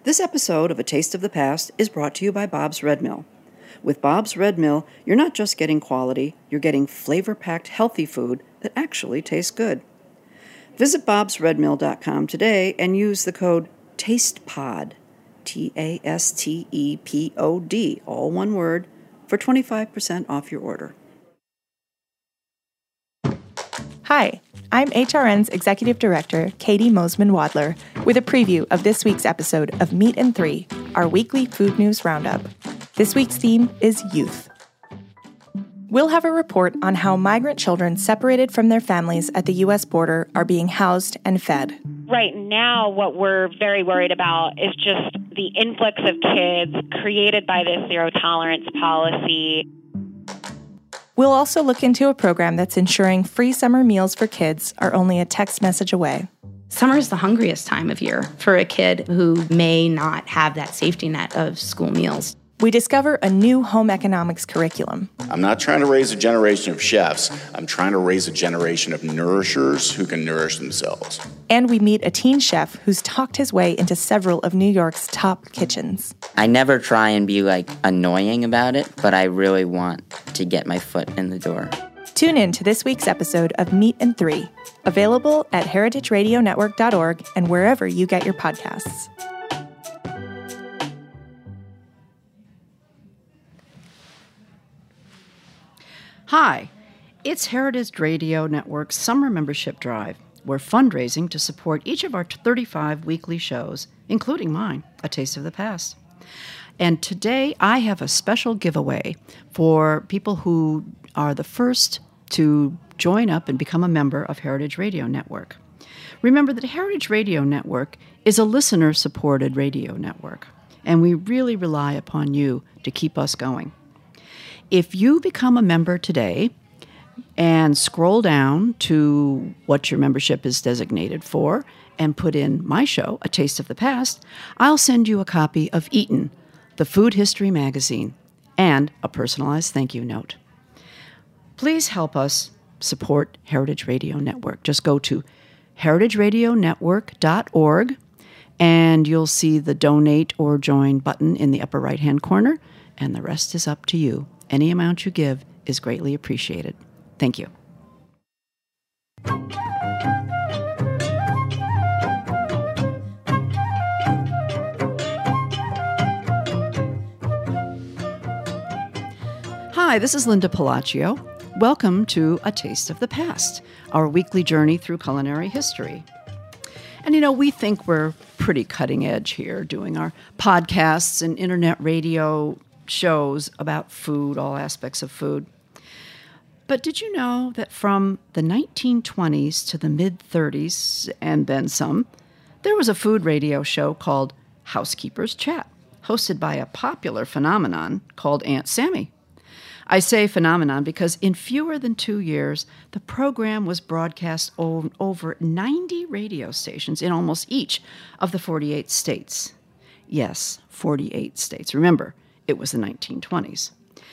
This episode of A Taste of the Past is brought to you by Bob's Red Mill. With Bob's Red Mill, you're not just getting quality, you're getting flavor-packed healthy food that actually tastes good. Visit bobsredmill.com today and use the code TASTEPOD, TASTEPOD, all one word, for 25% off your order. Hi, I'm HRN's Executive Director, Katie Mosman-Wadler, with a preview of this week's episode of Meat and Three, our weekly food news roundup. This week's theme is youth. We'll have a report on how migrant children separated from their families at the U.S. border are being housed and fed. Right now, what we're very worried about is just the influx of kids created by this zero-tolerance policy. We'll also look into a program that's ensuring free summer meals for kids are only a text message away. Summer is the hungriest time of year for a kid who may not have that safety net of school meals. We discover a new home economics curriculum. I'm not trying to raise a generation of chefs. I'm trying to raise a generation of nourishers who can nourish themselves. And we meet a teen chef who's talked his way into several of New York's top kitchens. I never try and be annoying about it, but I really want to get my foot in the door. Tune in to this week's episode of Meat and Three, available at heritageradionetwork.org and wherever you get your podcasts. Hi, it's Heritage Radio Network's Summer Membership Drive. We're fundraising to support each of our 35 weekly shows, including mine, A Taste of the Past. And today I have a special giveaway for people who are the first to join up and become a member of Heritage Radio Network. Remember that Heritage Radio Network is a listener-supported radio network, and we really rely upon you to keep us going. If you become a member today and scroll down to what your membership is designated for and put in my show, A Taste of the Past, I'll send you a copy of Eaten, the food history magazine, and a personalized thank you note. Please help us support Heritage Radio Network. Just go to heritageradionetwork.org and you'll see the donate or join button in the upper right-hand corner, and the rest is up to you. Any amount you give is greatly appreciated. Thank you. Hi, this is Linda Palacio. Welcome to A Taste of the Past, our weekly journey through culinary history. And we think we're pretty cutting edge here, doing our podcasts and internet radio shows about food, all aspects of food. But did you know that from the 1920s to the mid-30s, and then some, there was a food radio show called Housekeeper's Chat, hosted by a popular phenomenon called Aunt Sammy. I say phenomenon because in fewer than 2 years, the program was broadcast on over 90 radio stations in almost each of the 48 states. Yes, 48 states. Remember, it was the 1920s.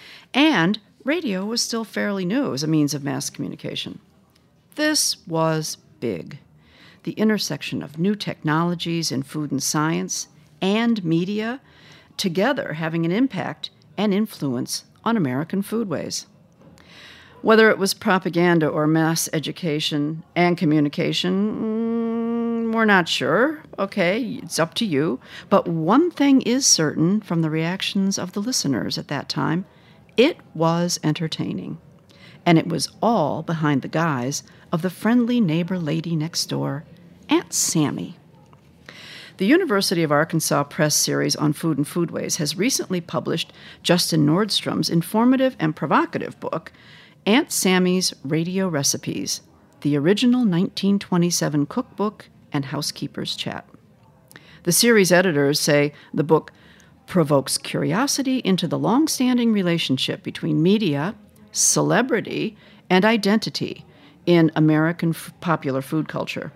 And radio was still fairly new as a means of mass communication. This was big. The intersection of new technologies in food and science and media together having an impact and influence on American foodways. Whether it was propaganda or mass education and communication, we're not sure. Okay, it's up to you. But one thing is certain from the reactions of the listeners at that time, it was entertaining. And it was all behind the guise of the friendly neighbor lady next door, Aunt Sammy. The University of Arkansas Press series on food and foodways has recently published Justin Nordstrom's informative and provocative book, Aunt Sammy's Radio Recipes, the original 1927 cookbook and Housekeeper's Chat. The series editors say the book provokes curiosity into the long-standing relationship between media, celebrity, and identity in American popular food culture.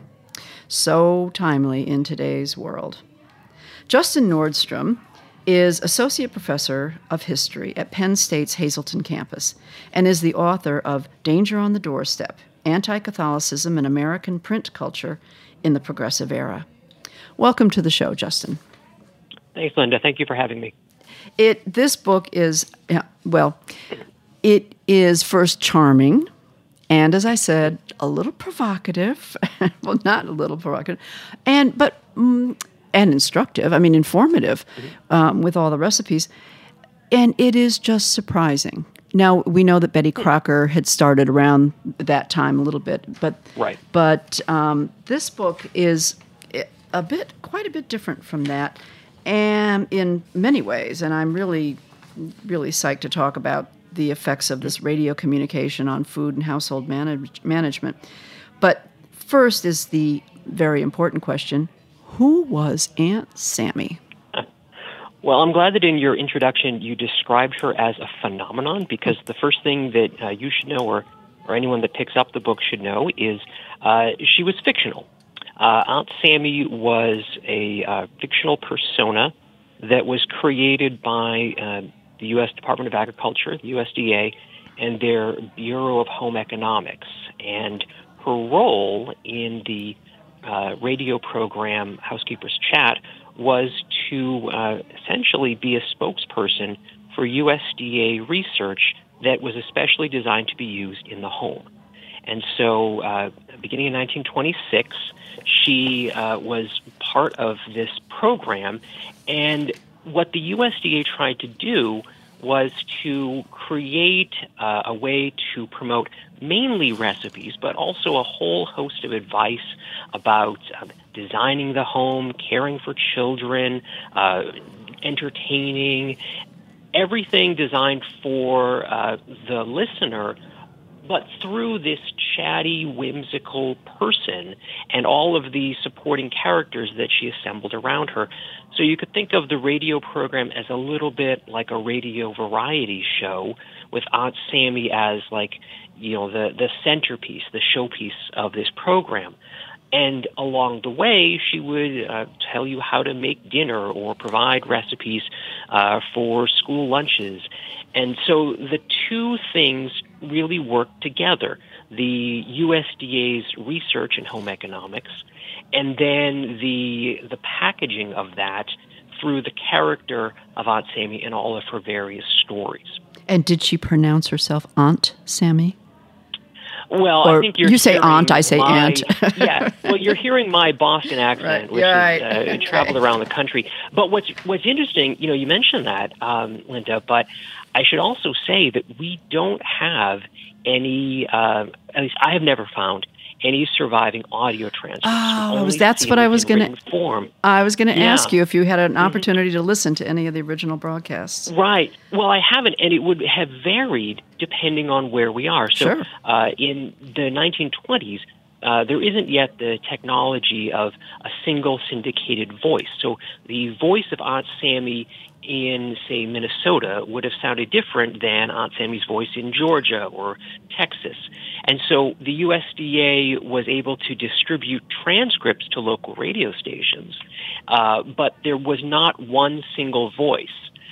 So timely in today's world. Justin Nordstrom is Associate Professor of History at Penn State's Hazleton campus and is the author of Danger on the Doorstep, Anti-Catholicism in American Print Culture in the Progressive Era. Welcome to the show, Justin. Thanks, Linda. Thank you for having me. This book is, it is first charming, and as I said, a little provocative. Well, not a little provocative, and instructive. I mean, informative, with all the recipes, and it is just surprising. Now we know that Betty Crocker had started around that time a little bit, but this book is quite a bit different from that, and in many ways. And I'm really, really psyched to talk about the effects of this radio communication on food and household management. But first is the very important question: who was Aunt Sammy? Well, I'm glad that in your introduction you described her as a phenomenon, because the first thing that you should know, or anyone that picks up the book should know, is she was fictional. Aunt Sammy was a fictional persona that was created by the U.S. Department of Agriculture, the USDA, and their Bureau of Home Economics. And her role in the radio program Housekeeper's Chat was to essentially be a spokesperson for USDA research that was especially designed to be used in the home. And so beginning in 1926, she was part of this program, and what the USDA tried to do was to create a way to promote mainly recipes, but also a whole host of advice about designing the home, caring for children, entertaining, everything designed for the listener, but through this chatty, whimsical person and all of the supporting characters that she assembled around her. So you could think of the radio program as a little bit like a radio variety show, with Aunt Sammy as the centerpiece, the showpiece of this program. And along the way, she would tell you how to make dinner or provide recipes for school lunches. And so the two things really work together: the USDA's research in home economics, and then the packaging of that through the character of Aunt Sammy and all of her various stories. And did she pronounce herself Aunt Sammy? Well, or I think you say aunt, I say aunt. Yeah, well, you're hearing my Boston accent, which has traveled around the country. But what's interesting, you mentioned that, Linda, but I should also say that we don't have any, at least I have never found any surviving audio transcripts. Oh, that's what I was going to. I was going to ask you if you had an opportunity to listen to any of the original broadcasts. Right. Well, I haven't, and it would have varied depending on where we are. So, sure. In the 1920s, there isn't yet the technology of a single syndicated voice. So the voice of Aunt Sammy in, say, Minnesota would have sounded different than Aunt Sammy's voice in Georgia or Texas. And so the USDA was able to distribute transcripts to local radio stations, but there was not one single voice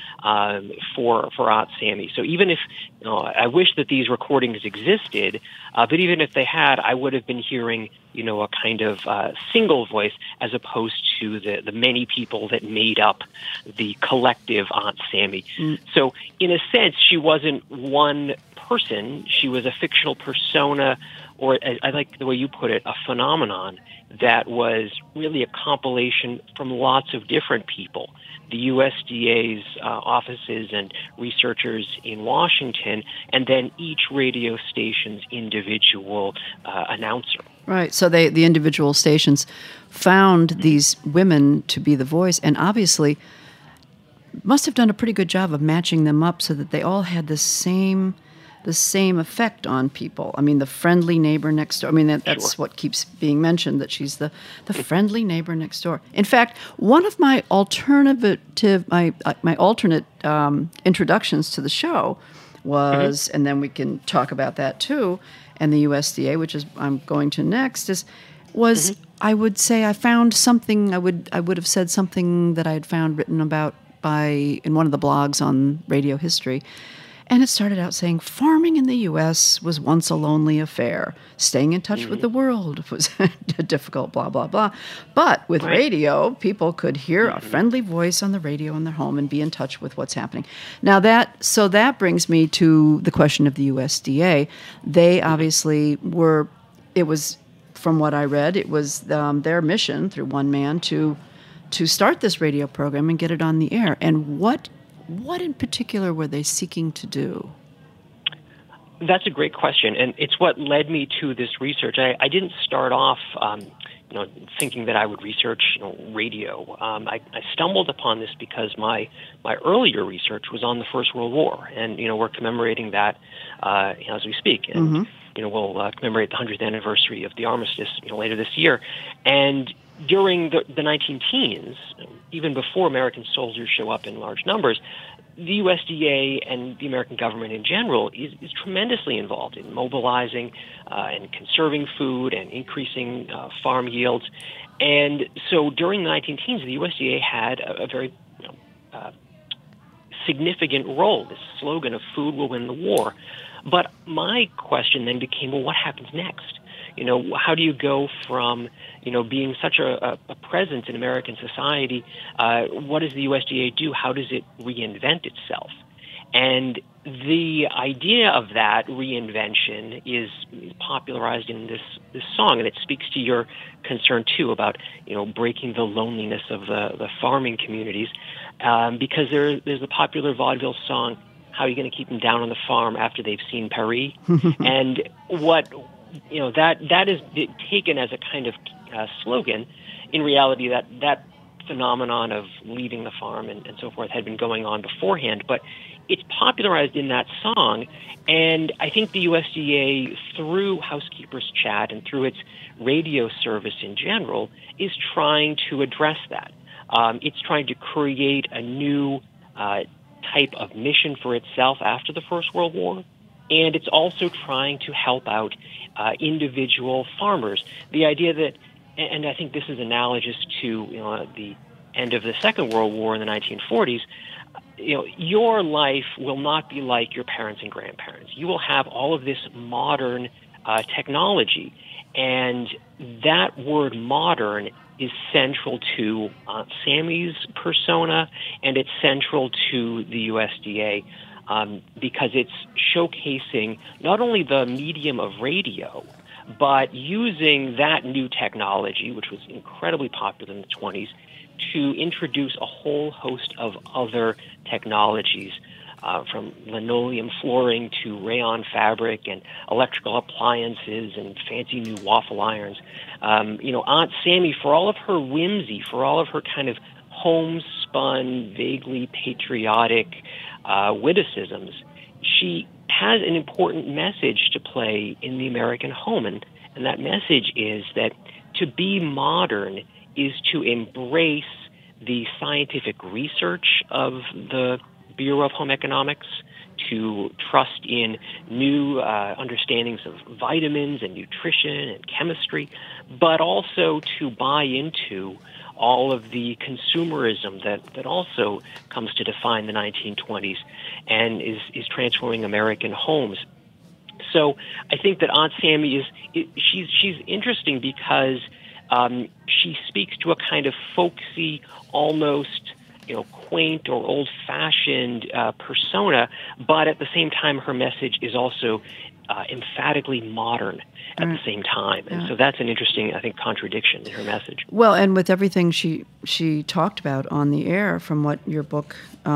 for Aunt Sammy. So even if, I wish that these recordings existed, but even if they had, I would have been hearing, a kind of single voice as opposed to the many people that made up the collective Aunt Sammy. So in a sense, she wasn't one person. She was a fictional persona, or I like the way you put it, a phenomenon that was really a compilation from lots of different people. The USDA's offices and researchers in Washington, and then each radio station's individual announcer. Right. So the individual stations found these women to be the voice, and obviously must have done a pretty good job of matching them up so that they all had the same effect on people. I mean, the friendly neighbor next door. I mean, that's sure. What keeps being mentioned, that she's the friendly neighbor next door. In fact, one of my alternate introductions to the show was, and then we can talk about that too, and the USDA, which is I'm going to next, was I would say I found something. I would have said something that I had found written about in one of the blogs on radio history. And it started out saying, farming in the U.S. was once a lonely affair. Staying in touch with the world was difficult, blah, blah, blah. But with radio, people could hear a friendly voice on the radio in their home and be in touch with what's happening. Now that brings me to the question of the USDA. They obviously from what I read, it was their mission through one man to start this radio program and get it on the air. And what in particular were they seeking to do? That's a great question, and it's what led me to this research. I didn't start off, thinking that I would research, radio. I stumbled upon this because my earlier research was on the First World War, and we're commemorating that as we speak, and we'll commemorate the 100th anniversary of the armistice, later this year, and during the 19-teens, even before American soldiers show up in large numbers, the USDA and the American government in general is tremendously involved in mobilizing and conserving food and increasing farm yields. And so during the 19-teens, the USDA had a very significant role, this slogan of food will win the war. But my question then became, well, what happens next? How do you go from, being such a presence in American society? What does the USDA do? How does it reinvent itself? And the idea of that reinvention is popularized in this song, and it speaks to your concern too about breaking the loneliness of the farming communities, because there's a popular vaudeville song, "How are you going to keep them down on the farm after they've seen Paris?" And what that is taken as a kind of slogan. In reality, that phenomenon of leaving the farm and so forth had been going on beforehand, but it's popularized in that song. And I think the USDA, through Housekeepers Chat and through its radio service in general, is trying to address that. It's trying to create a new type of mission for itself after the First World War. And it's also trying to help out individual farmers. The idea that, and I think this is analogous to the end of the Second World War in the 1940s, your life will not be like your parents and grandparents. You will have all of this modern technology, and that word modern is central to Aunt Sammy's persona, and it's central to the USDA. Because it's showcasing not only the medium of radio, but using that new technology, which was incredibly popular in the 20s, to introduce a whole host of other technologies, from linoleum flooring to rayon fabric and electrical appliances and fancy new waffle irons. Aunt Sammy, for all of her whimsy, for all of her kind of homespun, vaguely patriotic witticisms, she has an important message to play in the American home, and that message is that to be modern is to embrace the scientific research of the Bureau of Home Economics, to trust in new understandings of vitamins and nutrition and chemistry, but also to buy into all of the consumerism that also comes to define the 1920s and is transforming American homes. So I think that Aunt Sammy she's interesting because she speaks to a kind of folksy, almost quaint or old-fashioned persona, but at the same time her message is also emphatically modern at the same time. And so that's an interesting, I think, contradiction in her message. Well, and with everything she talked about on the air, from what your book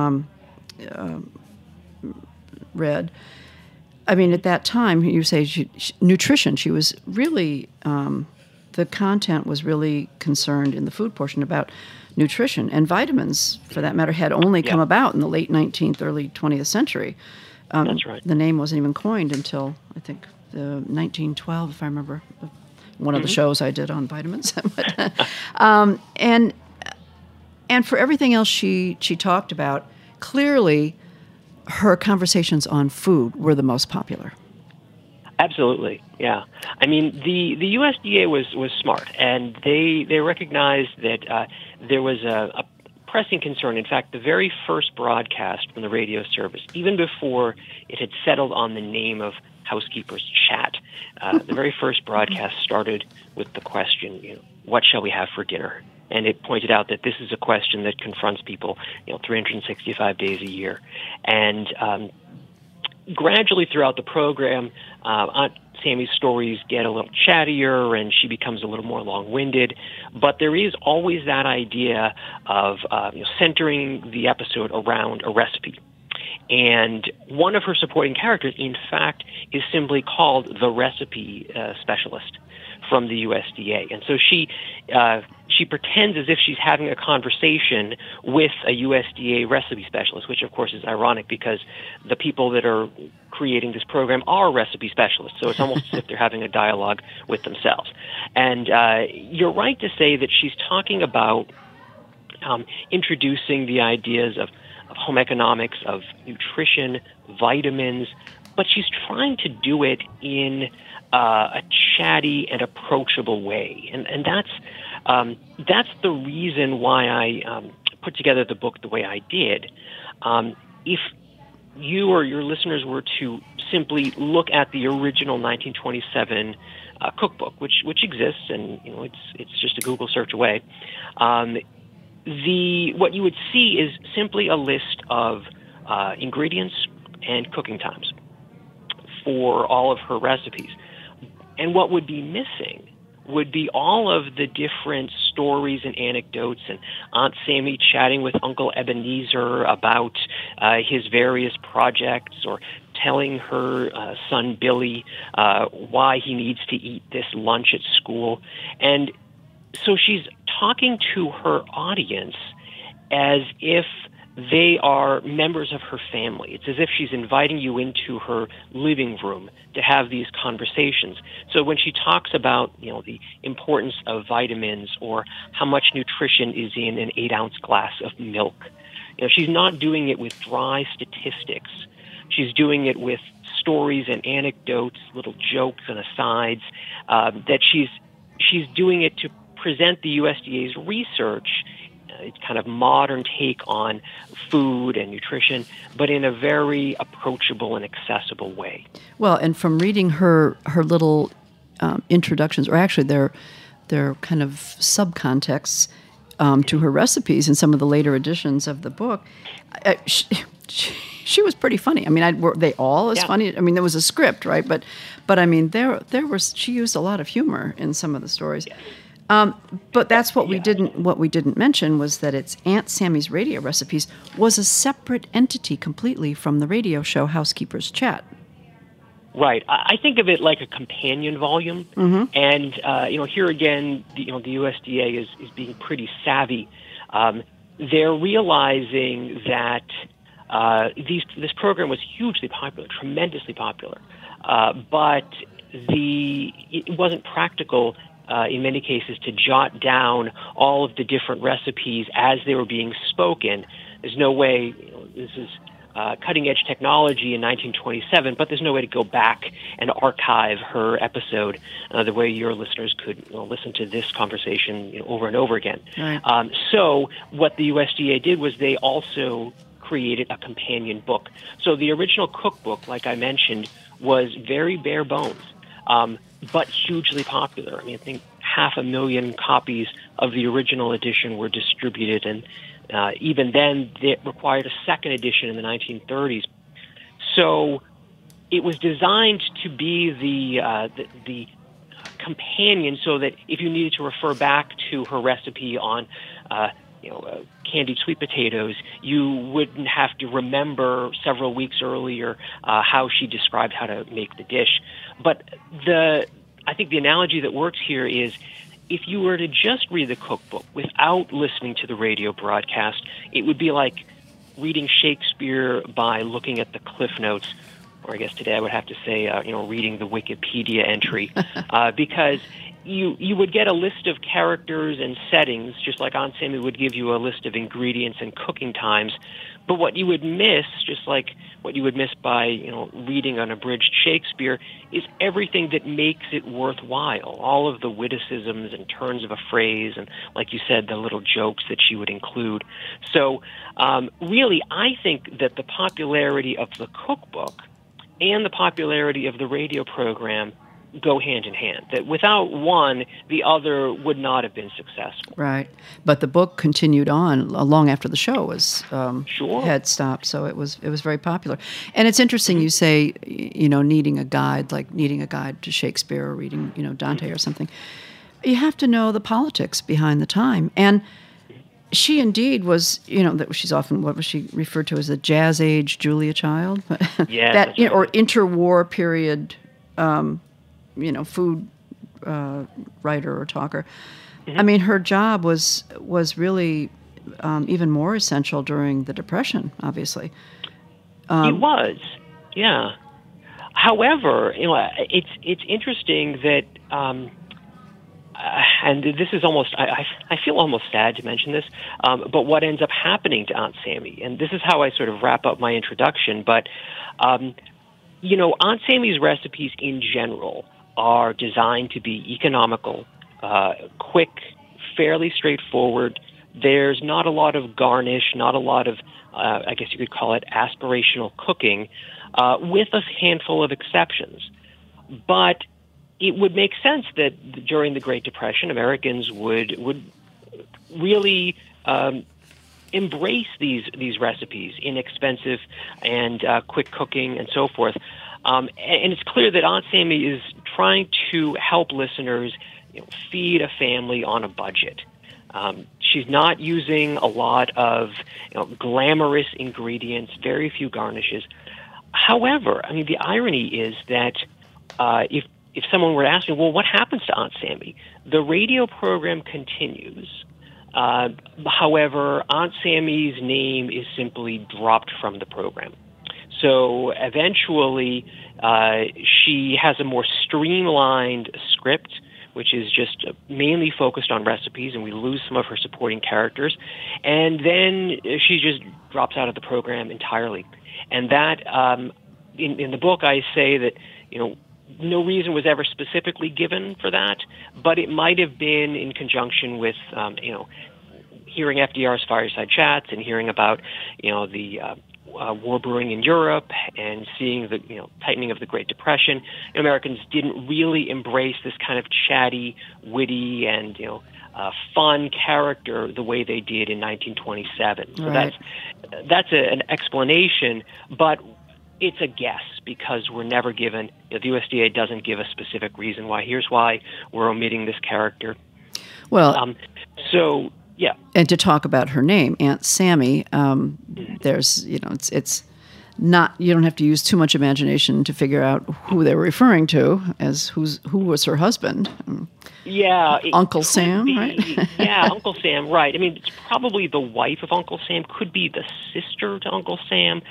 read, I mean, at that time, you say nutrition, she was really, the content was really concerned in the food portion about nutrition. And vitamins, for that matter, had only come about in the late 19th, early 20th century. That's right. The name wasn't even coined until, I think, 1912, if I remember, one of the shows I did on vitamins. And for everything else she talked about, clearly her conversations on food were the most popular. Absolutely, yeah. I mean, the USDA was smart, and they recognized that there was a pressing concern. In fact, the very first broadcast from the radio service, even before it had settled on the name of Housekeeper's Chat, the very first broadcast started with the question, what shall we have for dinner? And it pointed out that this is a question that confronts people, 365 days a year. And gradually throughout the program, Aunt Sammy's stories get a little chattier and she becomes a little more long-winded. But there is always that idea of centering the episode around a recipe. And one of her supporting characters, in fact, is simply called the recipe specialist from the USDA. And so she pretends as if she's having a conversation with a USDA recipe specialist, which of course is ironic because the people that are creating this program are recipe specialists. So it's almost as if they're having a dialogue with themselves. And you're right to say that she's talking about introducing the ideas of home economics, of nutrition, vitamins, but she's trying to do it in a chatty and approachable way. And that's the reason why I put together the book the way I did. If you or your listeners were to simply look at the original 1927 cookbook, which exists, and it's just a Google search away, what you would see is simply a list of ingredients and cooking times for all of her recipes. And what would be missing would be all of the different stories and anecdotes, and Aunt Sammy chatting with Uncle Ebenezer about his various projects, or telling her son Billy why he needs to eat this lunch at school. And so she's talking to her audience as if they are members of her family. It's as if she's inviting you into her living room to have these conversations. So when she talks about, the importance of vitamins or how much nutrition is in an 8-ounce glass of milk, she's not doing it with dry statistics. She's doing it with stories and anecdotes, little jokes and asides, that she's doing it to present the USDA's research, its kind of modern take on food and nutrition, but in a very approachable and accessible way. Well, and from reading her little introductions, or actually their kind of subcontexts to her recipes in some of the later editions of the book, she was pretty funny. I mean, were they all as funny? I mean, there was a script, right? But I mean, she used a lot of humor in some of the stories. Yeah. But that's what we didn't mention was that it's Aunt Sammy's Radio Recipes was a separate entity completely from the radio show Housekeeper's Chat. Right. I think of it like a companion volume. Mm-hmm. And, here again, the USDA is being pretty savvy. They're realizing that this program was hugely popular, tremendously popular, but it wasn't practical in many cases to jot down all of the different recipes as they were being spoken. There's no way, this is cutting-edge technology in 1927, but there's no way to go back and archive her episode the way your listeners could listen to this conversation over and over again. Right. So what the USDA did was they also created a companion book. So the original cookbook, like I mentioned, was very bare bones, but hugely popular. I mean, I think 500,000 copies of the original edition were distributed, and even then, it required a second edition in the 1930s. So it was designed to be the companion, so that if you needed to refer back to her recipe on candied sweet potatoes, you wouldn't have to remember several weeks earlier how she described how to make the dish. But I think the analogy that works here is, if you were to just read the cookbook without listening to the radio broadcast, it would be like reading Shakespeare by looking at the Cliff Notes, or I guess today I would have to say, reading the Wikipedia entry, because you would get a list of characters and settings, just like Aunt Sammy would give you a list of ingredients and cooking times. But what you would miss, just like what you would miss by reading an abridged Shakespeare, is everything that makes it worthwhile. All of the witticisms and turns of a phrase, and like you said, the little jokes that she would include. So really, I think that the popularity of the cookbook and the popularity of the radio program go hand in hand, that without one, the other would not have been successful. Right. But the book continued on long after the show was had stopped, so it was very popular. And it's interesting you say, needing a guide to Shakespeare or reading, Dante or something. You have to know the politics behind the time. And she indeed was, that she's often, what was she referred to as the jazz age Julia Child? Yeah. That, or interwar period food writer or talker. Mm-hmm. I mean, her job was really even more essential during the Depression, obviously. It was, yeah. However, it's interesting that, and this is almost, I feel almost sad to mention this, but what ends up happening to Aunt Sammy, and this is how I sort of wrap up my introduction, but, Aunt Sammy's recipes in general are designed to be economical, quick, fairly straightforward. There's not a lot of garnish, not a lot of, I guess you could call it aspirational cooking, with a handful of exceptions. But it would make sense that during the Great Depression, Americans would really embrace these recipes, inexpensive and quick cooking and so forth. And it's clear that Aunt Sammy is trying to help listeners feed a family on a budget. She's not using a lot of glamorous ingredients, very few garnishes. However, I mean, the irony is that if someone were to ask me, well, what happens to Aunt Sammy? The radio program continues. However, Aunt Sammy's name is simply dropped from the program. So eventually, she has a more streamlined script, which is just mainly focused on recipes, and we lose some of her supporting characters. And then she just drops out of the program entirely. And that, in the book, I say that, no reason was ever specifically given for that, but it might have been in conjunction with, hearing FDR's fireside chats and hearing about, the war brewing in Europe and seeing the tightening of the Great Depression. Americans didn't really embrace this kind of chatty, witty, and fun character the way they did in 1927. So right. that's an explanation, but it's a guess because we're never given. The USDA doesn't give a specific reason why. Here's why we're omitting this character. Well, so. Yeah, and to talk about her name, Aunt Sammy, there's, it's not, you don't have to use too much imagination to figure out who they were referring to as who was her husband. Yeah. Uncle Sam, right? Yeah, Uncle Sam, right. I mean, it's probably the wife of Uncle Sam, could be the sister to Uncle Sam.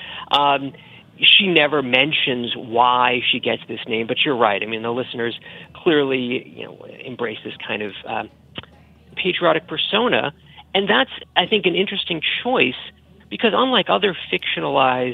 She never mentions why she gets this name, but you're right. I mean, the listeners clearly, embrace this kind of patriotic persona, and that's, I think, an interesting choice because unlike other fictionalized,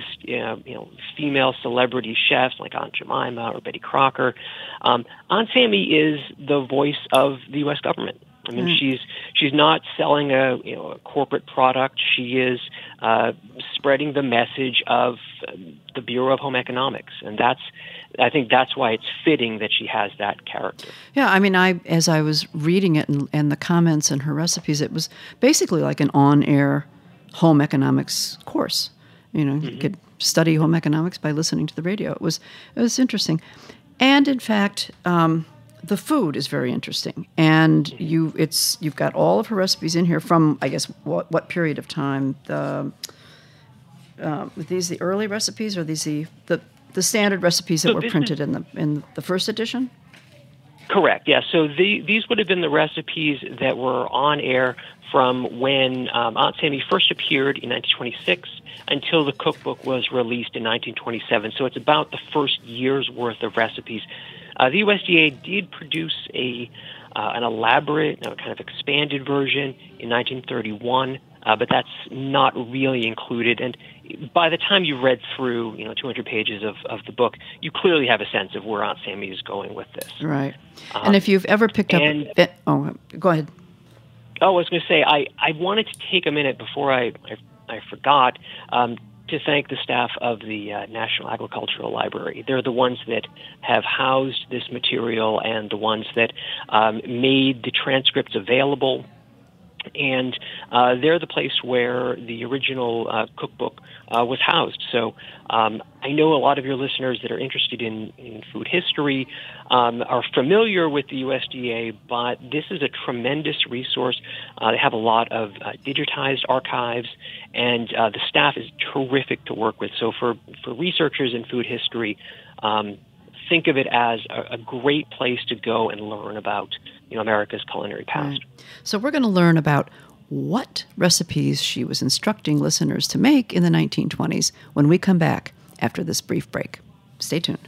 female celebrity chefs like Aunt Jemima or Betty Crocker, Aunt Sammy is the voice of the U.S. government. I mean, she's not selling a corporate product. She is spreading the message of the Bureau of Home Economics, and I think that's why it's fitting that she has that character. Yeah, I mean, as I was reading it and the comments and her recipes, it was basically like an on-air home economics course. You could study home economics by listening to the radio. It was interesting, and in fact. The food is very interesting, and you've got all of her recipes in here from, I guess, what period of time? Are these the early recipes, or are these the standard recipes that were printed in the first edition? Correct. Yeah. So these would have been the recipes that were on air from when Aunt Sammy first appeared in 1926 until the cookbook was released in 1927. So it's about the first year's worth of recipes. The USDA did produce a an elaborate, kind of expanded version in 1931, but that's not really included. And by the time you've read through, 200 pages of the book, you clearly have a sense of where Aunt Sammy is going with this. Right. And if you've ever picked up... go ahead. Oh, I was going to say, I wanted to take a minute before I forgot to thank the staff of the National Agricultural Library. They're the ones that have housed this material and the ones that made the transcripts available. And they're the place where the original cookbook was housed. So I know a lot of your listeners that are interested in food history are familiar with the USDA, but this is a tremendous resource. They have a lot of digitized archives, and the staff is terrific to work with. So for researchers in food history, think of it as a great place to go and learn about America's culinary past. Right. So we're going to learn about what recipes she was instructing listeners to make in the 1920s when we come back after this brief break. Stay tuned.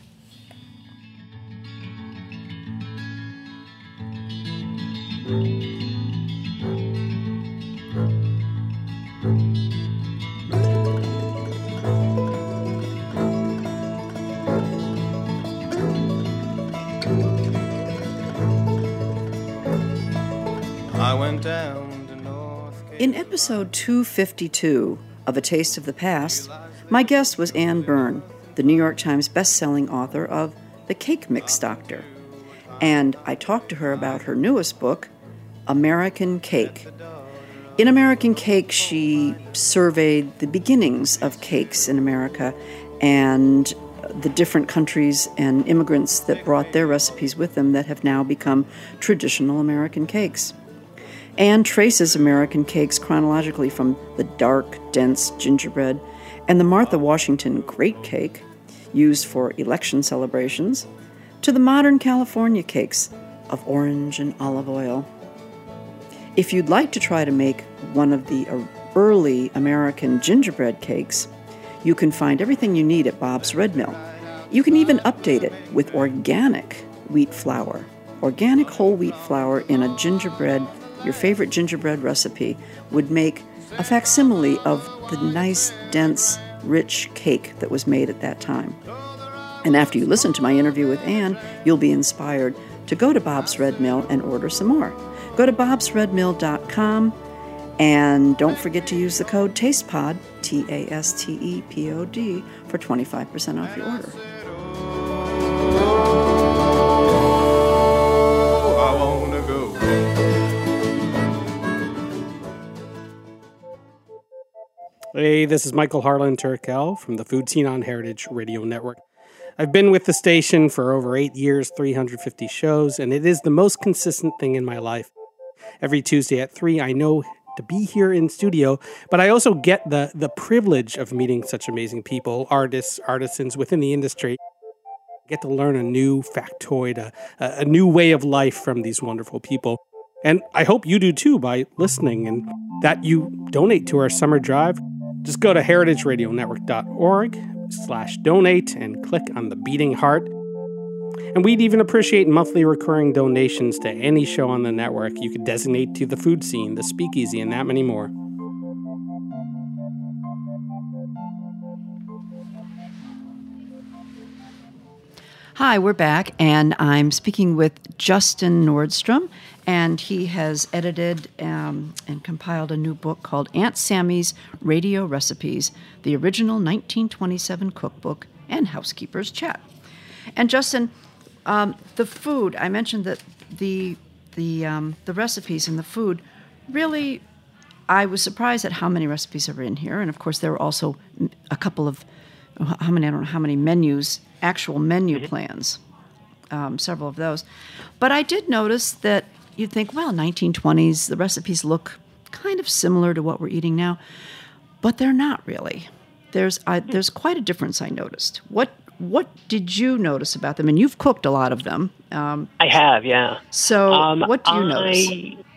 I went down to North Cape. In episode 252 of A Taste of the Past, my guest was Ann Byrne, the New York Times best-selling author of The Cake Mix Doctor. And I talked to her about her newest book, American Cake. In American Cake, she surveyed the beginnings of cakes in America and the different countries and immigrants that brought their recipes with them that have now become traditional American cakes. Anne traces American cakes chronologically from the dark, dense gingerbread and the Martha Washington Great Cake, used for election celebrations, to the modern California cakes of orange and olive oil. If you'd like to try to make one of the early American gingerbread cakes, you can find everything you need at Bob's Red Mill. You can even update it with organic wheat flour. Organic whole wheat flour in a gingerbread, your favorite gingerbread recipe, would make a facsimile of the nice, dense, rich cake that was made at that time. And after you listen to my interview with Anne, you'll be inspired to go to Bob's Red Mill and order some more. Go to bobsredmill.com and don't forget to use the code TASTEPOD, TASTEPOD, for 25% off your order. I wanna go. Hey, this is Michael Harlan Turkel from the Food Scene on Heritage Radio Network. I've been with the station for over 8 years, 350 shows, and it is the most consistent thing in my life. Every Tuesday at 3, I know to be here in studio, but I also get the privilege of meeting such amazing people, artists, artisans within the industry. I get to learn a new factoid, a new way of life from these wonderful people. And I hope you do too by listening, and that you donate to our summer drive. Just go to heritageradionetwork.org/donate and click on the beating heart. And we'd even appreciate monthly recurring donations to any show on the network you could designate to the Food Scene, the Speakeasy, and that many more. Hi, we're back, and I'm speaking with Justin Nordstrom, and he has edited and compiled a new book called Aunt Sammy's Radio Recipes, the original 1927 cookbook and housekeeper's chat. And Justin, the food, I mentioned that the recipes and the food, really, I was surprised at how many recipes are in here, and of course there were also a couple of, I don't know how many menus, actual menu plans, several of those. But I did notice that you'd think, well, 1920s, the recipes look kind of similar to what we're eating now, but they're not really. There's quite a difference I noticed. What did you notice about them? And you've cooked a lot of them. I have, yeah. So what do you notice?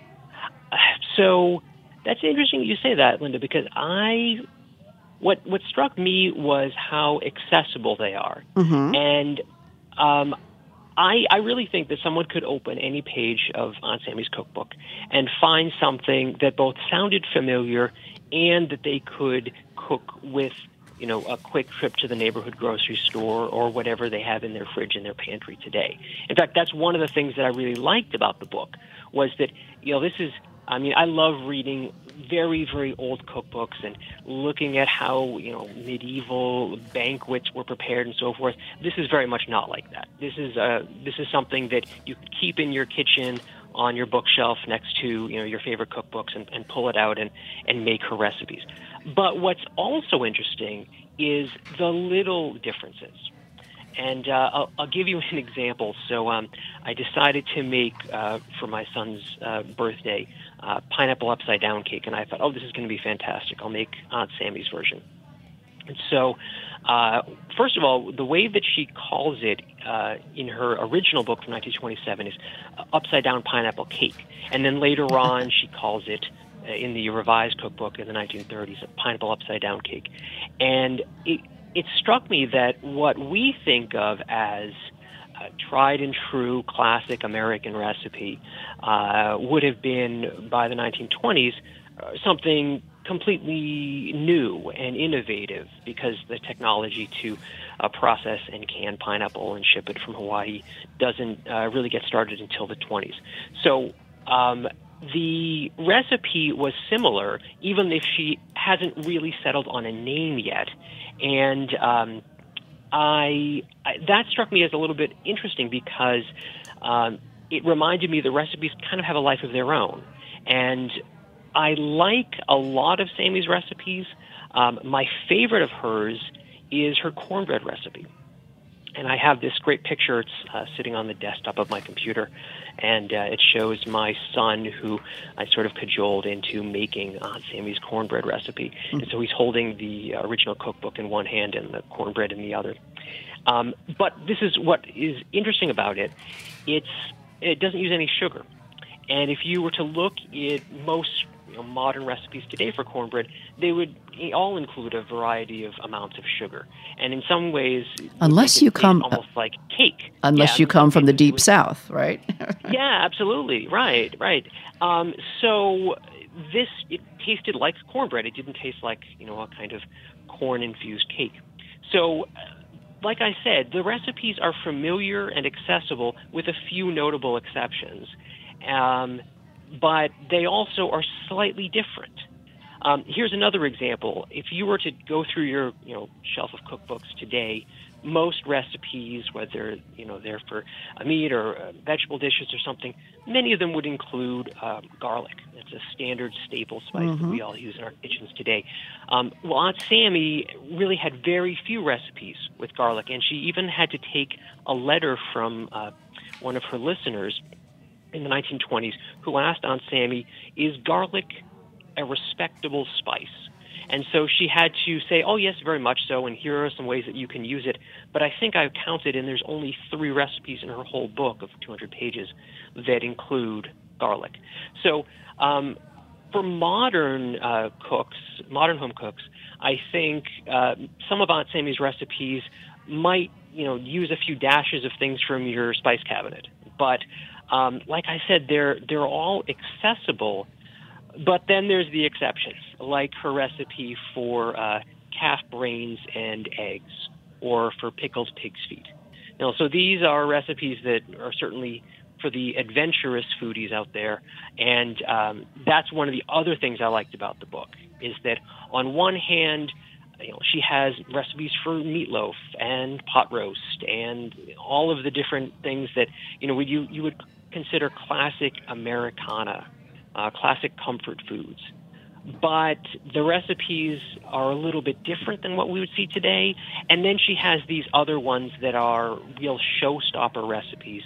So that's interesting you say that, Linda, because what struck me was how accessible they are. Mm-hmm. And I really think that someone could open any page of Aunt Sammy's cookbook and find something that both sounded familiar and that they could cook with, a quick trip to the neighborhood grocery store or whatever they have in their fridge in their pantry today. In fact, that's one of the things that I really liked about the book was that, I love reading very, very old cookbooks and looking at how, medieval banquets were prepared and so forth. This is very much not like that. This is something that you could keep in your kitchen on your bookshelf next to, your favorite cookbooks and pull it out and make her recipes. But what's also interesting is the little differences. And I'll give you an example. So I decided to make, for my son's birthday, pineapple upside-down cake. And I thought, this is going to be fantastic. I'll make Aunt Sammy's version. And so, first of all, the way that she calls it in her original book from 1927 is upside-down pineapple cake. And then later on, she calls it, in the revised cookbook in the 1930s, a pineapple upside-down cake. And it struck me that what we think of as a tried and true classic American recipe would have been, by the 1920s, something completely new and innovative, because the technology to process and can pineapple and ship it from Hawaii doesn't really get started until the 20s. So the recipe was similar, even if she hasn't really settled on a name yet. And that struck me as a little bit interesting because it reminded me the recipes kind of have a life of their own. And I like a lot of Sammy's recipes. My favorite of hers is her cornbread recipe. And I have this great picture. It's sitting on the desktop of my computer, and it shows my son, who I sort of cajoled into making Aunt Sammy's cornbread recipe. And so he's holding the original cookbook in one hand and the cornbread in the other. But this is what is interesting about it. It doesn't use any sugar. And if you were to look at most modern recipes today for cornbread, they would all include a variety of amounts of sugar. And in some ways, unless you come almost like cake. Unless you come from the deep south, right? Yeah, absolutely. Right. So it tasted like cornbread. It didn't taste like, a kind of corn-infused cake. So, like I said, the recipes are familiar and accessible with a few notable exceptions. But they also are slightly different. Here's another example. If you were to go through your shelf of cookbooks today, most recipes, whether they're for a meat or vegetable dishes or something, many of them would include garlic. It's a standard staple spice that we all use in our kitchens today. Well, Aunt Sammy really had very few recipes with garlic, and she even had to take a letter from one of her listeners in the 1920s, who asked Aunt Sammy, is garlic a respectable spice? And so she had to say, oh, yes, very much so, and here are some ways that you can use it. But I think I counted, and there's only 3 recipes in her whole book of 200 pages that include garlic. So for modern home cooks, I think some of Aunt Sammy's recipes might, use a few dashes of things from your spice cabinet. But like I said, they're all accessible, but then there's the exceptions, like her recipe for calf brains and eggs, or for pickled pig's feet. So these are recipes that are certainly for the adventurous foodies out there, and that's one of the other things I liked about the book, is that on one hand, she has recipes for meatloaf and pot roast and all of the different things that you would consider classic Americana, classic comfort foods. But the recipes are a little bit different than what we would see today. And then she has these other ones that are real showstopper recipes.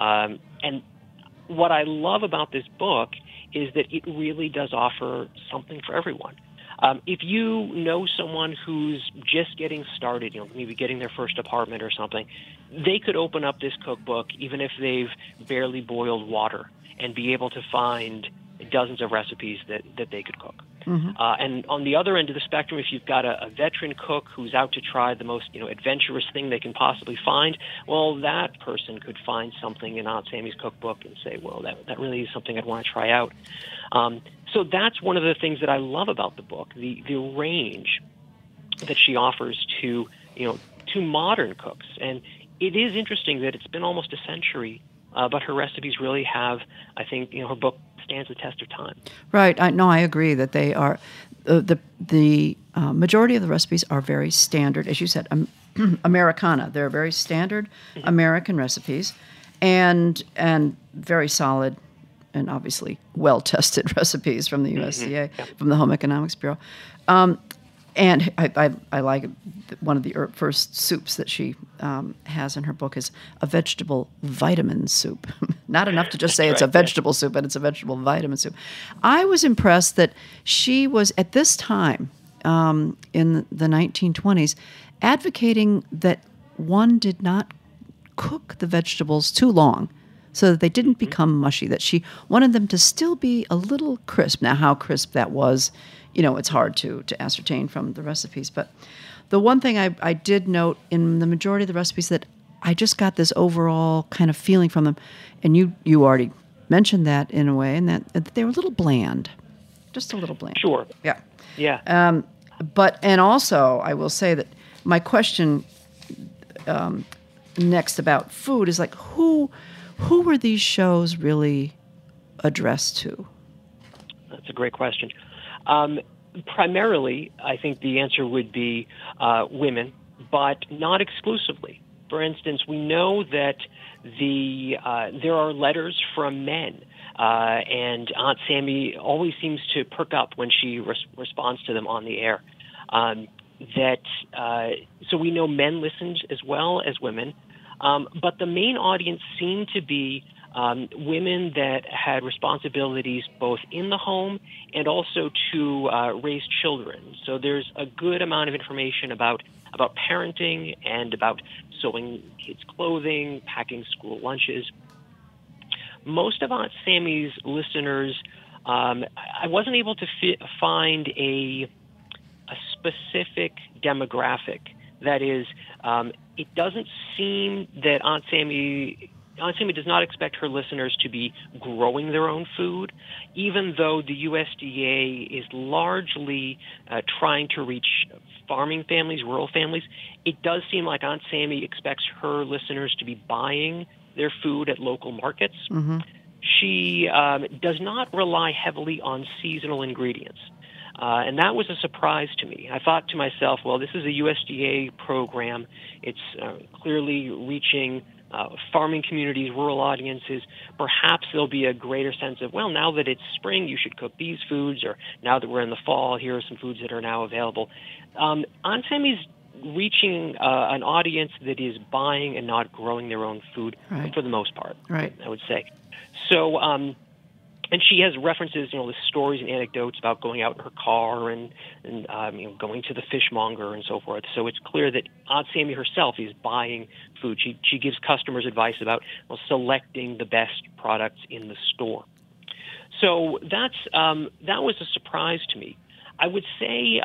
And what I love about this book is that it really does offer something for everyone. If you know someone who's just getting started, maybe getting their first apartment or something, they could open up this cookbook even if they've barely boiled water and be able to find dozens of recipes that they could cook. And on the other end of the spectrum, if you've got a veteran cook who's out to try the most adventurous thing they can possibly find, well, that person could find something in Aunt Sammy's cookbook and say, well, that really is something I'd want to try out. So that's one of the things that I love about the book, the range that she offers to modern cooks. And it is interesting that it's been almost a century, but her recipes really have, I think, her book stands the test of time. Right. I agree that they are. The majority of the recipes are very standard, as you said, Americana. They're very standard American recipes, and very solid, and obviously well-tested recipes from the USDA, from the Home Economics Bureau. And I like one of the first soups that she has in her book is a vegetable vitamin soup. Not enough to just say it's a vegetable soup, but it's a vegetable vitamin soup. I was impressed that she was, at this time, in the 1920s, advocating that one did not cook the vegetables too long so that they didn't become mushy, that she wanted them to still be a little crisp. Now, how crisp that was, it's hard to ascertain from the recipes. But the one thing I did note in the majority of the recipes that I just got this overall kind of feeling from them, and you already mentioned that in a way, and that they were a little bland, just a little bland. Sure. Yeah. Yeah. And also, I will say that my question next about food is like, who were these shows really addressed to? That's a great question. Primarily, I think the answer would be women, but not exclusively. For instance, we know that there are letters from men, and Aunt Sammy always seems to perk up when she responds to them on the air. So we know men listened as well as women, but the main audience seemed to be women that had responsibilities both in the home and also to raise children. So there's a good amount of information about parenting and about sewing kids' clothing, packing school lunches. Most of Aunt Sammy's listeners, I wasn't able to find a specific demographic. That is, it doesn't seem that Aunt Sammy does not expect her listeners to be growing their own food, even though the USDA is largely trying to reach farming families, rural families. It does seem like Aunt Sammy expects her listeners to be buying their food at local markets. Mm-hmm. She does not rely heavily on seasonal ingredients. And that was a surprise to me. I thought to myself, well, this is a USDA program. It's clearly reaching farming communities, rural audiences. Perhaps there'll be a greater sense of, well, now that it's spring, you should cook these foods, or now that we're in the fall, here are some foods that are now available. Aunt Sammy's reaching an audience that is buying and not growing their own food for the most part, I would say. So, and she has references, the stories and anecdotes about going out in her car and going to the fishmonger and so forth. So it's clear that Aunt Sammy herself is buying food. She gives customers advice about selecting the best products in the store. So that was a surprise to me. I would say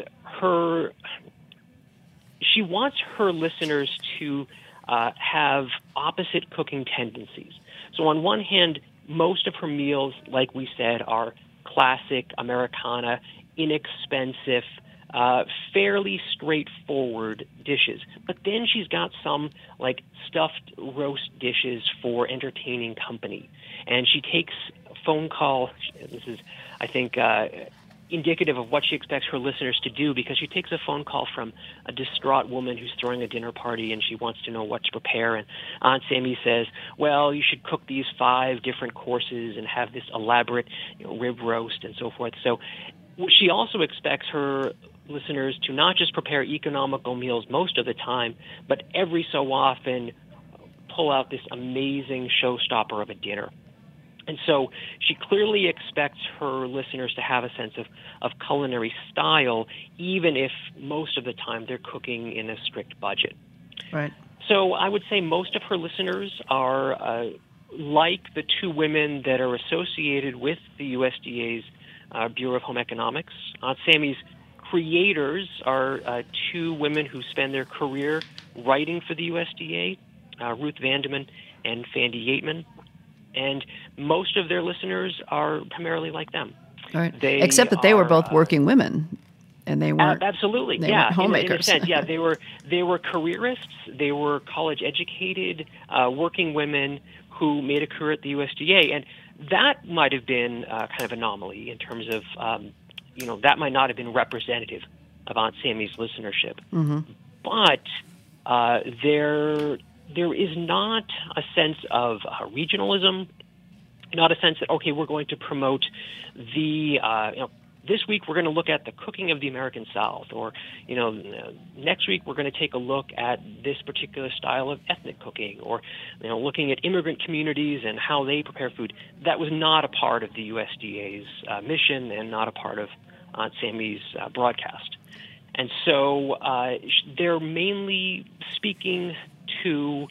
she wants her listeners to have opposite cooking tendencies. So on one hand, most of her meals, like we said, are classic Americana, inexpensive, fairly straightforward dishes. But then she's got some like stuffed roast dishes for entertaining company. And she takes a phone call. This is, I think, indicative of what she expects her listeners to do, because she takes a phone call from a distraught woman who's throwing a dinner party and she wants to know what to prepare. And Aunt Sammy says, well, you should cook these 5 different courses and have this elaborate rib roast and so forth. So she also expects her listeners to not just prepare economical meals most of the time, but every so often pull out this amazing showstopper of a dinner. And so she clearly expects her listeners to have a sense of culinary style, even if most of the time they're cooking in a strict budget. Right. So I would say most of her listeners are like the 2 women that are associated with the USDA's Bureau of Home Economics. Aunt Sammy's creators are two women who spend their career writing for the USDA, Ruth Vandeman and Fandy Yateman. And most of their listeners are primarily like them. All right. Except that they were both working women, and they weren't absolutely, they weren't homemakers. In a sense, yeah, they were careerists. They were college-educated, working women who made a career at the USDA, and that might have been kind of anomaly in terms of, that might not have been representative of Aunt Sammy's listenership. Mm-hmm. But there is not a sense of regionalism, not a sense that, okay, we're going to promote the, this week we're going to look at the cooking of the American South, or, next week we're going to take a look at this particular style of ethnic cooking, or, looking at immigrant communities and how they prepare food. That was not a part of the USDA's mission and not a part of Aunt Sammy's broadcast. And so they're mainly speaking to,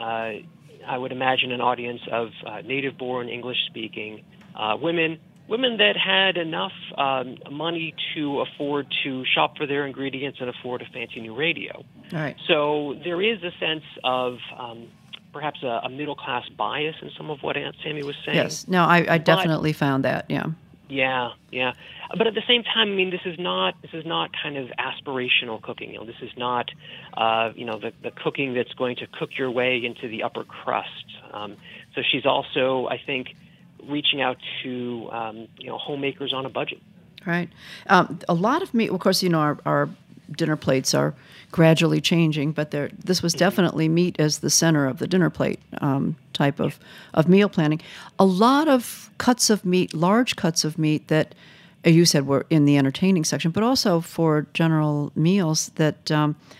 I would imagine, an audience of native-born, English-speaking women that had enough money to afford to shop for their ingredients and afford a fancy new radio. All right. So there is a sense of perhaps a middle-class bias in some of what Aunt Sammy was saying. Yes. No, I definitely found that, yeah. Yeah. But at the same time, I mean, this is not kind of aspirational cooking. This is not, the cooking that's going to cook your way into the upper crust. So she's also, I think, reaching out to, homemakers on a budget. Right. A lot of meat, of course, our dinner plates are gradually changing, but this was definitely meat as the center of the dinner plate type of meal planning. A lot of cuts of meat, large cuts of meat that you said were in the entertaining section, but also for general meals that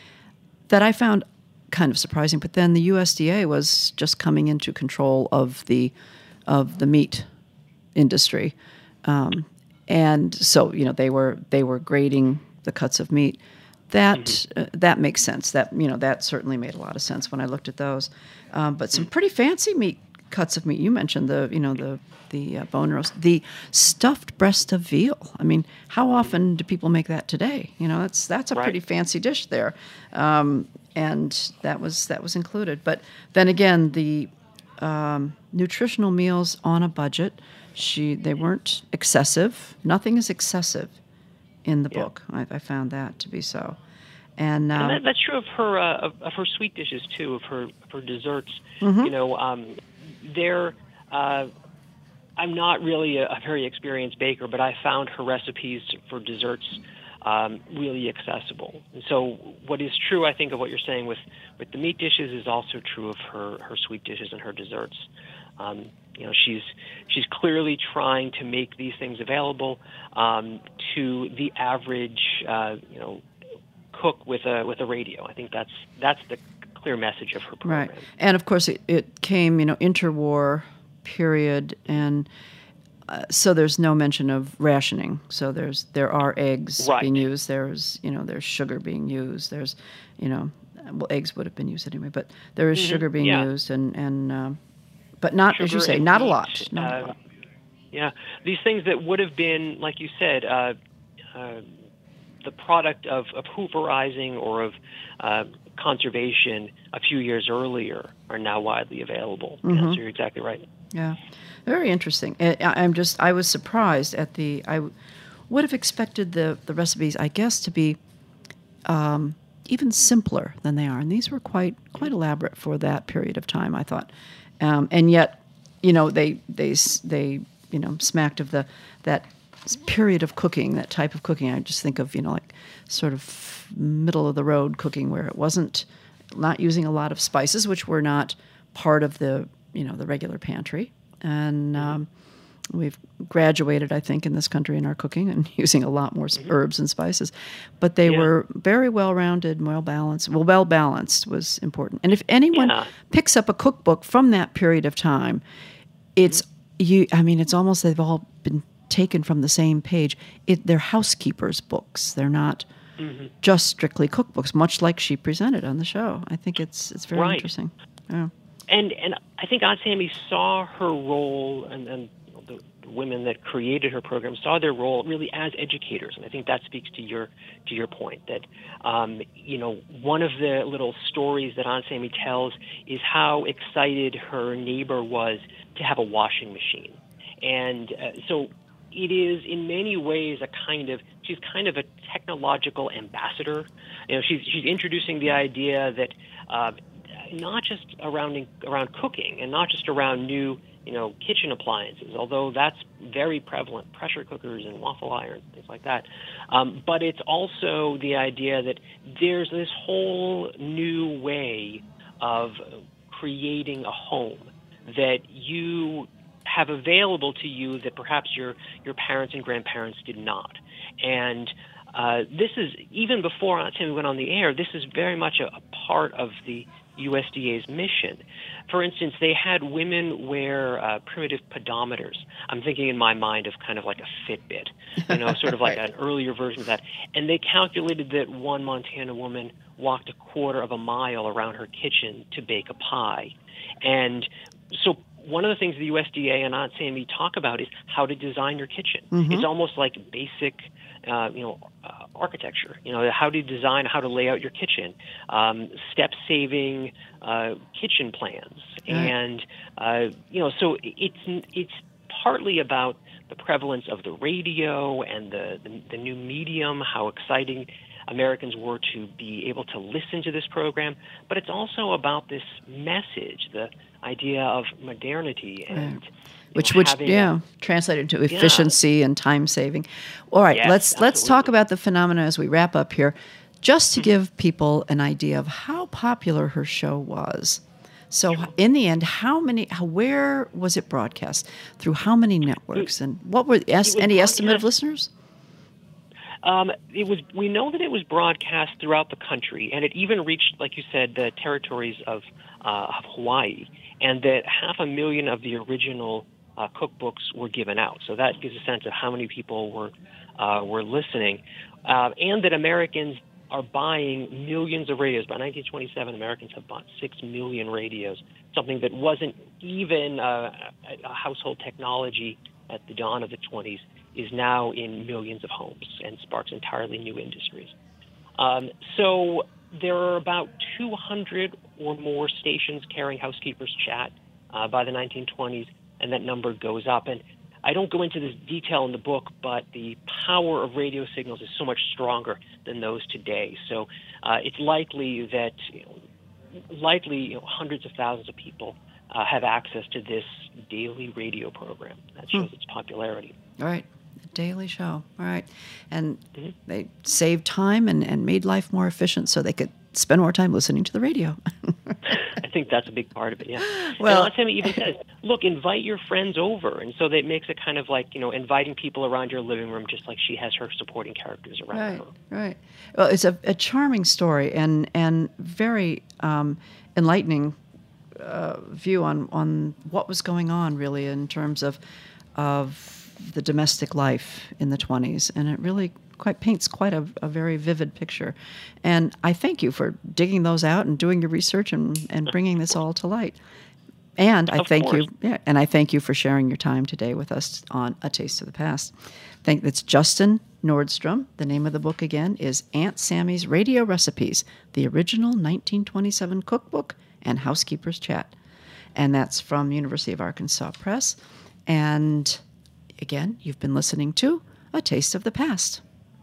I found kind of surprising. But then the USDA was just coming into control of the meat industry, and so they were grading the cuts of meat. That makes sense. That certainly made a lot of sense when I looked at those. But some pretty fancy cuts of meat. You mentioned the bone roast, the stuffed breast of veal. I mean, how often do people make that today? That's a pretty fancy dish there, and that was included. But then again, the nutritional meals on a budget. They weren't excessive. Nothing is excessive in the book. I found that to be so, and that's true of her sweet dishes too, of her desserts. Mm-hmm. I'm not really a very experienced baker, but I found her recipes for desserts really accessible. And so, what is true, I think, of what you're saying with the meat dishes is also true of her sweet dishes and her desserts. She's clearly trying to make these things available to the average, cook with a radio. I think that's the clear message of her program. Right, and of course it came, interwar period, and so there's no mention of rationing. So there are eggs being used. There's sugar being used. There's eggs would have been used anyway, but there is sugar being used, and but not, sugar, as you say, not a lot. Not a lot. Yeah, these things that would have been, like you said, the product of hooverizing or of conservation a few years earlier are now widely available. Mm-hmm. Yeah, so you're exactly right. Yeah, very interesting. I was surprised at I would have expected the recipes, I guess, to be even simpler than they are, and these were quite elaborate for that period of time, I thought. And yet, they smacked of that period of cooking, that type of cooking. I just think of, like sort of middle of the road cooking, where it wasn't not using a lot of spices, which were not part of the regular pantry. And we've graduated, I think, in this country in our cooking and using a lot more herbs and spices. But they were very well-rounded, well-balanced. Well, well-balanced was important. And if anyone picks up a cookbook from that period of time, it's almost they've all been taken from the same page. They're housekeepers' books. They're not just strictly cookbooks, much like she presented on the show. I think it's very interesting. Yeah. And I think Aunt Sammy saw her role and the women that created her program saw their role really as educators, and I think that speaks to your point that one of the little stories that Aunt Sammy tells is how excited her neighbor was to have a washing machine, and so it is in many ways she's kind of a technological ambassador. She's introducing the idea that not just around cooking and not just around new kitchen appliances, although that's very prevalent, pressure cookers and waffle irons, things like that. But it's also the idea that there's this whole new way of creating a home that you have available to you that perhaps your parents and grandparents did not. And this is, even before Aunt Sammy went on the air, this is very much a part of the USDA's mission. For instance, they had women wear primitive pedometers. I'm thinking in my mind of kind of like a Fitbit, sort of like an earlier version of that. And they calculated that one Montana woman walked a quarter of a mile around her kitchen to bake a pie. And so one of the things the USDA and Aunt Sammy talk about is how to design your kitchen. Mm-hmm. It's almost like basic architecture, how to design, how to lay out your kitchen, step-saving kitchen plans. And, so it's partly about the prevalence of the radio and the new medium, how exciting Americans were to be able to listen to this program, but it's also about this message, the idea of modernity and which translated to efficiency and time saving. All right, yes, let's talk about the phenomena as we wrap up here, just to give people an idea of how popular her show was. So in the end, where was it broadcast? Through how many networks? And what were any estimate of listeners? We know that it was broadcast throughout the country, and it even reached, like you said, the territories of Hawaii, and that 500,000 of the original cookbooks were given out. So that gives a sense of how many people were listening, and that Americans are buying millions of radios. By 1927, Americans have bought 6 million radios, something that wasn't even a household technology at the dawn of the 20s, is now in millions of homes and sparks entirely new industries. So there are about 200 or more stations carrying Housekeeper's Chat by the 1920s, and that number goes up. And I don't go into this detail in the book, but the power of radio signals is so much stronger than those today. So it's likely that hundreds of thousands of people have access to this daily radio program. That shows its popularity. All right. A daily show. All right. And they saved time and made life more efficient so they could spend more time listening to the radio. I think that's a big part of it, yeah. Well, and Aunt Sammy even says, look, invite your friends over. And so that makes it kind of like, inviting people around your living room, just like she has her supporting characters around her. Right. Well, it's a charming story and very enlightening view on what was going on, really, in terms of the domestic life in the 20s. And it really paints quite a very vivid picture. And I thank you for digging those out and doing your research and bringing this all to light. And I thank you for sharing your time today with us on A Taste of the Past. It's Justin Nordstrom. The name of the book again is Aunt Sammy's Radio Recipes, the original 1927 cookbook and Housekeeper's Chat. And that's from University of Arkansas Press. And again, you've been listening to A Taste of the Past.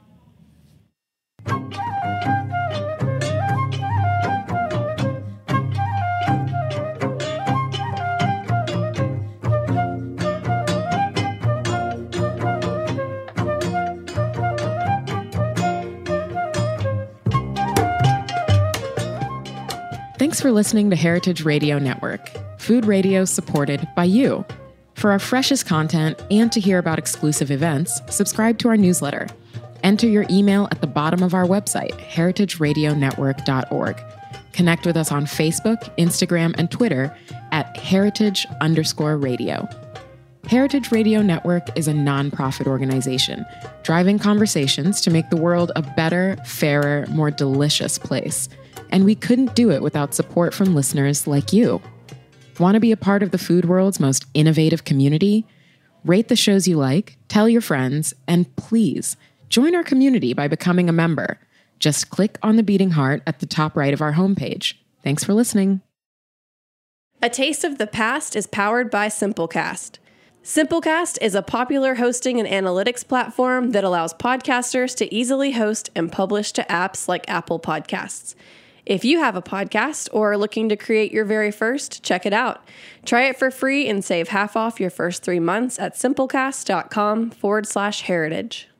Thanks for listening to Heritage Radio Network, food radio supported by you. For our freshest content and to hear about exclusive events, subscribe to our newsletter. Enter your email at the bottom of our website, heritageradionetwork.org. Connect with us on Facebook, Instagram, and Twitter at heritage_radio. Heritage Radio Network is a nonprofit organization driving conversations to make the world a better, fairer, more delicious place. And we couldn't do it without support from listeners like you. Want to be a part of the food world's most innovative community? Rate the shows you like, tell your friends, and please join our community by becoming a member. Just click on the beating heart at the top right of our homepage. Thanks for listening. A Taste of the Past is powered by Simplecast. Simplecast is a popular hosting and analytics platform that allows podcasters to easily host and publish to apps like Apple Podcasts. If you have a podcast or are looking to create your very first, check it out. Try it for free and save half off your first 3 months at simplecast.com/heritage.